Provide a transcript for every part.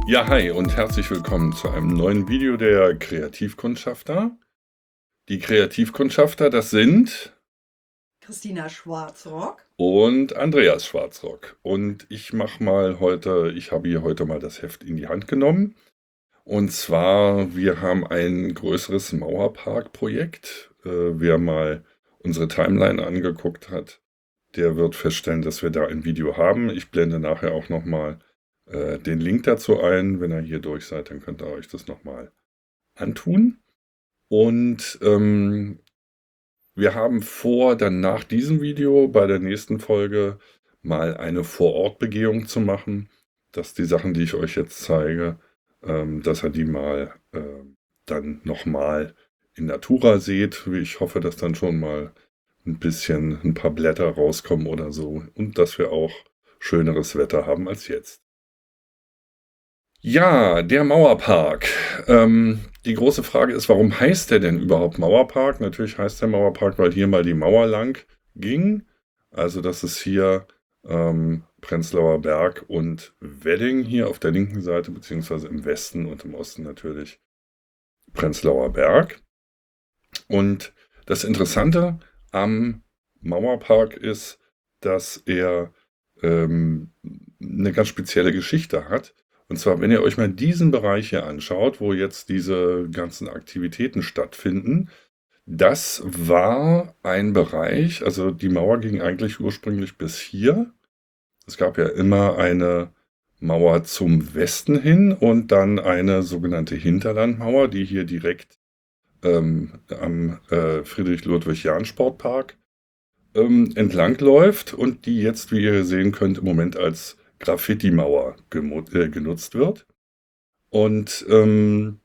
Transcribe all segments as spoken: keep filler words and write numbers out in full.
Ja, hi und herzlich willkommen zu einem neuen Video der Kreativkundschafter. Die Kreativkundschafter, das sind Christina Schwarzrock. und Andreas Schwarzrock. Und ich mache mal heute, ich habe hier heute mal das Heft in die Hand genommen. Und zwar, wir haben ein größeres Mauerpark-Projekt. Äh, wer mal unsere Timeline angeguckt hat, der wird feststellen, dass wir da ein Video haben. Ich blende nachher auch nochmal äh, den Link dazu ein. Wenn ihr hier durch seid, dann könnt ihr euch das nochmal antun. Und ähm, wir haben vor, dann nach diesem Video bei der nächsten Folge mal eine Vorortbegehung zu machen, dass die Sachen, die ich euch jetzt zeige, ähm, dass ihr die mal äh, dann nochmal in Natura seht. Ich hoffe, dass dann schon mal ein bisschen ein paar Blätter rauskommen oder so und dass wir auch schöneres Wetter haben als jetzt. Ja, der Mauerpark. Ähm, die große Frage ist, warum heißt der denn überhaupt Mauerpark? Natürlich heißt der Mauerpark, weil hier mal die Mauer lang ging. Also das ist hier ähm, Prenzlauer Berg und Wedding hier auf der linken Seite, beziehungsweise im Westen und im Osten natürlich Prenzlauer Berg. Und das Interessante am Mauerpark ist, dass er ähm, eine ganz spezielle Geschichte hat. Und zwar, wenn ihr euch mal diesen Bereich hier anschaut, wo jetzt diese ganzen Aktivitäten stattfinden, das war ein Bereich, also die Mauer ging eigentlich ursprünglich bis hier. Es gab ja immer eine Mauer zum Westen hin und dann eine sogenannte Hinterlandmauer, die hier direkt ähm, am äh, Friedrich-Ludwig-Jahn-Sportpark ähm, entlang läuft und die jetzt, wie ihr sehen könnt, im Moment als Graffiti-Mauer äh, genutzt wird. Und ähm,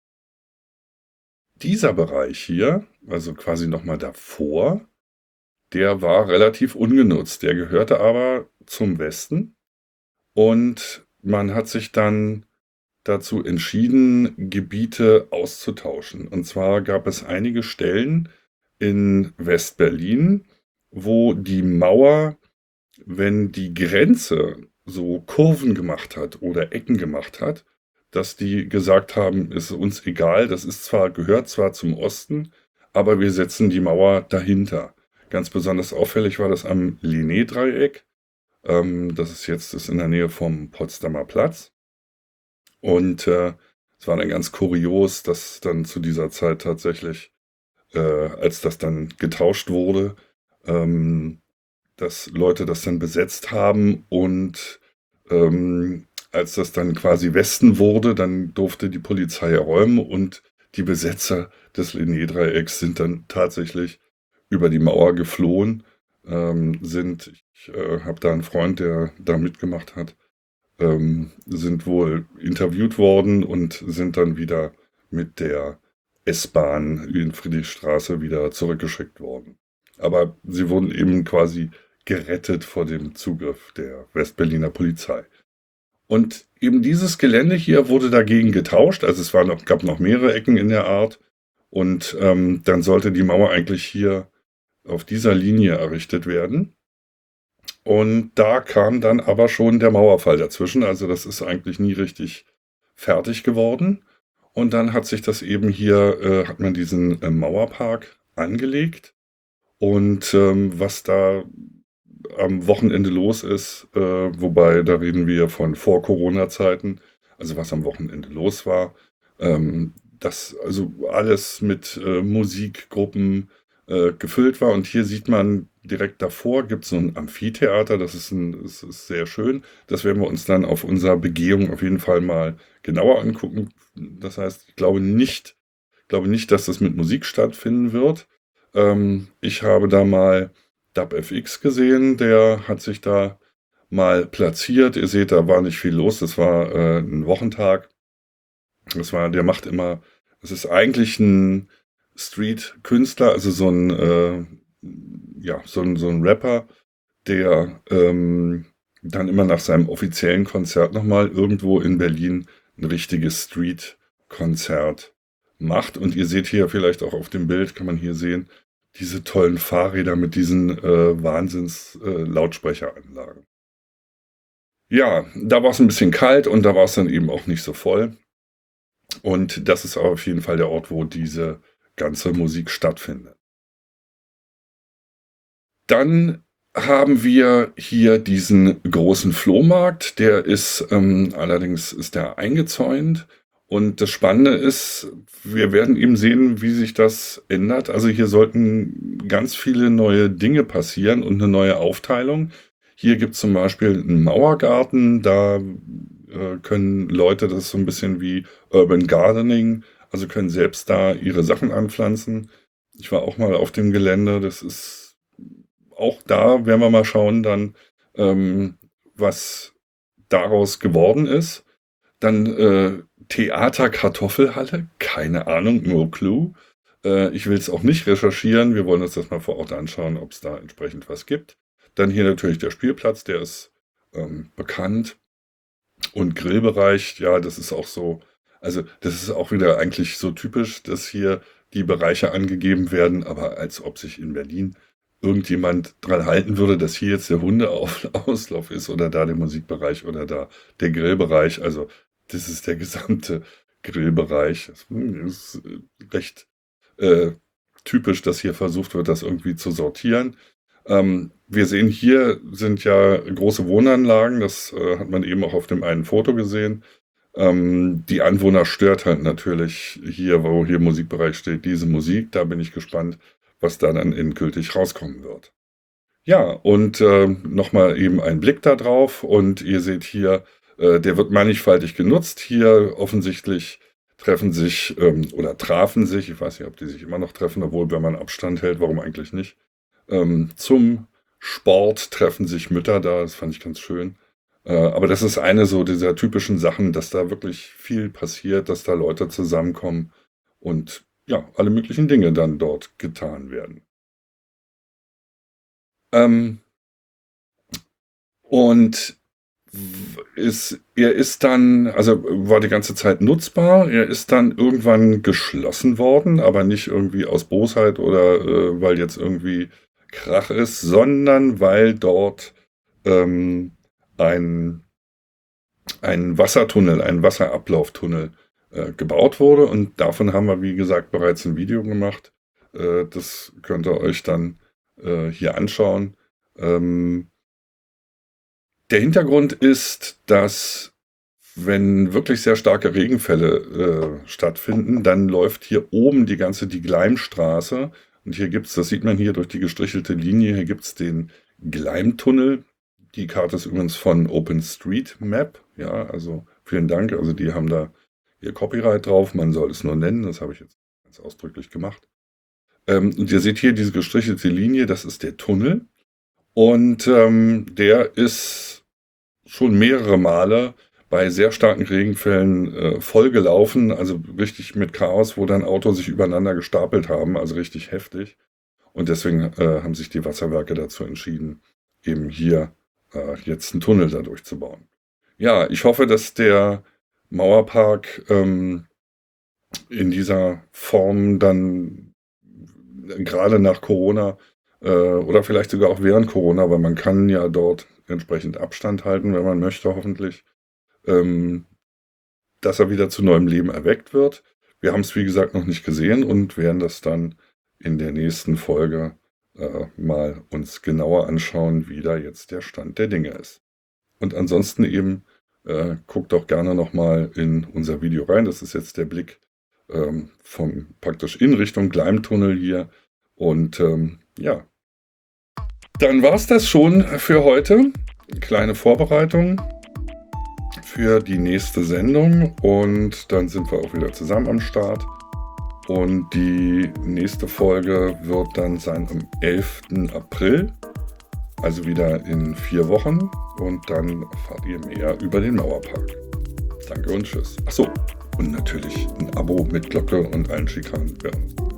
dieser Bereich hier, also quasi nochmal davor, der war relativ ungenutzt. Der gehörte aber zum Westen und man hat sich dann dazu entschieden, Gebiete auszutauschen. Und zwar gab es einige Stellen in West-Berlin, wo die Mauer, wenn die Grenze so Kurven gemacht hat oder Ecken gemacht hat, dass die gesagt haben, ist uns egal, das ist zwar, gehört zwar zum Osten, aber wir setzen die Mauer dahinter. Ganz besonders auffällig war das am Linné-Dreieck. Ähm, das ist jetzt das ist in der Nähe vom Potsdamer Platz. Und äh, es war dann ganz kurios, dass dann zu dieser Zeit tatsächlich, äh, als das dann getauscht wurde, ähm, dass Leute das dann besetzt haben und ähm, als das dann quasi Westen wurde, dann durfte die Polizei räumen und die Besetzer des Linné-Dreiecks sind dann tatsächlich über die Mauer geflohen, ähm, sind, ich äh, habe da einen Freund, der da mitgemacht hat, ähm, sind wohl interviewt worden und sind dann wieder mit der S-Bahn in Friedrichstraße wieder zurückgeschickt worden. Aber sie wurden eben quasi gerettet vor dem Zugriff der Westberliner Polizei. Und eben dieses Gelände hier wurde dagegen getauscht, also es war noch, gab noch mehrere Ecken in der Art und ähm, dann sollte die Mauer eigentlich hier auf dieser Linie errichtet werden. Und da kam dann aber schon der Mauerfall dazwischen. Also das ist eigentlich nie richtig fertig geworden. Und dann hat sich das eben hier, äh, hat man diesen äh, Mauerpark angelegt. Und ähm, was da am Wochenende los ist, äh, wobei da reden wir von Vor-Corona-Zeiten, also was am Wochenende los war, ähm, das also alles mit äh, Musikgruppen äh, gefüllt war. Und hier sieht man direkt davor gibt es so ein Amphitheater, das ist, ein, das ist sehr schön. Das werden wir uns dann auf unserer Begehung auf jeden Fall mal genauer angucken. Das heißt, ich glaube nicht, glaube nicht, dass das mit Musik stattfinden wird. Ähm, ich habe da mal DubFX gesehen, der hat sich da mal platziert. Ihr seht, da war nicht viel los. Das war äh, ein Wochentag. Das war, der macht immer, es ist eigentlich ein Street-Künstler, also so ein, äh, ja, so ein, so ein Rapper, der ähm, dann immer nach seinem offiziellen Konzert nochmal irgendwo in Berlin ein richtiges Street-Konzert macht. Und ihr seht hier vielleicht auch auf dem Bild, kann man hier sehen, diese tollen Fahrräder mit diesen äh, Wahnsinns-Lautsprecheranlagen. Ja, da war es ein bisschen kalt und da war es dann eben auch nicht so voll. Und das ist auf jeden Fall der Ort, wo diese ganze Musik stattfindet. Dann haben wir hier diesen großen Flohmarkt, der ist ähm, allerdings ist der eingezäunt. Und das Spannende ist, wir werden eben sehen, wie sich das ändert. Also hier sollten ganz viele neue Dinge passieren und eine neue Aufteilung. Hier gibt es zum Beispiel einen Mauergarten, da äh, können Leute, das ist so ein bisschen wie Urban Gardening, also können selbst da ihre Sachen anpflanzen. Ich war auch mal auf dem Gelände, das ist auch da, werden wir mal schauen dann, ähm, was daraus geworden ist. Dann äh, Theater Kartoffelhalle, keine Ahnung, no clue. Äh, ich will es auch nicht recherchieren, wir wollen uns das mal vor Ort anschauen, ob es da entsprechend was gibt. Dann hier natürlich der Spielplatz, der ist ähm, bekannt. Und Grillbereich, ja, das ist auch so, also das ist auch wieder eigentlich so typisch, dass hier die Bereiche angegeben werden, aber als ob sich in Berlin irgendjemand dran halten würde, dass hier jetzt der Hundeauslauf ist oder da der Musikbereich oder da der Grillbereich. Also das ist der gesamte Grillbereich. Das ist recht äh, typisch, dass hier versucht wird, das irgendwie zu sortieren. Ähm, wir sehen hier sind ja große Wohnanlagen, das äh, hat man eben auch auf dem einen Foto gesehen. Ähm, die Anwohner stört halt natürlich hier, wo hier Musikbereich steht, diese Musik. Da bin ich gespannt, was da dann endgültig rauskommen wird. Ja, und äh, nochmal eben ein Blick da drauf und ihr seht hier, äh, der wird mannigfaltig genutzt. Hier offensichtlich treffen sich ähm, oder trafen sich, ich weiß nicht, ob die sich immer noch treffen, obwohl wenn man Abstand hält, warum eigentlich nicht, ähm, zum Sport treffen sich Mütter da, das fand ich ganz schön. Äh, aber das ist eine so dieser typischen Sachen, dass da wirklich viel passiert, dass da Leute zusammenkommen und ja, alle möglichen Dinge dann dort getan werden. Ähm, und ist, er ist dann, also war die ganze Zeit nutzbar, er ist dann irgendwann geschlossen worden, aber nicht irgendwie aus Bosheit oder äh, weil jetzt irgendwie Krach ist, sondern weil dort ähm, ein, ein Wassertunnel, ein Wasserablauftunnel äh, gebaut wurde und davon haben wir, wie gesagt, bereits ein Video gemacht. Äh, das könnt ihr euch dann äh, hier anschauen. Ähm, Der Hintergrund ist, dass wenn wirklich sehr starke Regenfälle äh, stattfinden, dann läuft hier oben die ganze die Gleimstraße. Und hier gibt's, das sieht man hier durch die gestrichelte Linie, hier gibt's den Gleimtunnel. Die Karte ist übrigens von OpenStreetMap. Ja, also vielen Dank. Also die haben da ihr Copyright drauf. Man soll es nur nennen. Das habe ich jetzt ganz ausdrücklich gemacht. Ähm, und ihr seht hier diese gestrichelte Linie, das ist der Tunnel. Und ähm, der ist schon mehrere Male bei sehr starken Regenfällen äh, vollgelaufen, also richtig mit Chaos, wo dann Autos sich übereinander gestapelt haben, also richtig heftig. Und deswegen äh, haben sich die Wasserwerke dazu entschieden, eben hier äh, jetzt einen Tunnel dadurch zu bauen. Ja, ich hoffe, dass der Mauerpark ähm, in dieser Form dann gerade nach Corona äh, oder vielleicht sogar auch während Corona, weil man kann ja dort entsprechend Abstand halten, wenn man möchte, hoffentlich, ähm, dass er wieder zu neuem Leben erweckt wird. Wir haben es, wie gesagt, noch nicht gesehen und werden das dann in der nächsten Folge äh, mal uns genauer anschauen, wie da jetzt der Stand der Dinge ist. Und ansonsten eben, äh, guckt doch gerne nochmal in unser Video rein. Das ist jetzt der Blick ähm, vom praktisch in Richtung Gleimtunnel hier. Und ähm, ja, dann war es das schon für heute. Kleine Vorbereitung für die nächste Sendung und dann sind wir auch wieder zusammen am Start. Und die nächste Folge wird dann sein am elften April, also wieder in vier Wochen. Und dann erfahrt ihr mehr über den Mauerpark. Danke und tschüss. Achso, und natürlich ein Abo mit Glocke und allen Schikanen. Ja.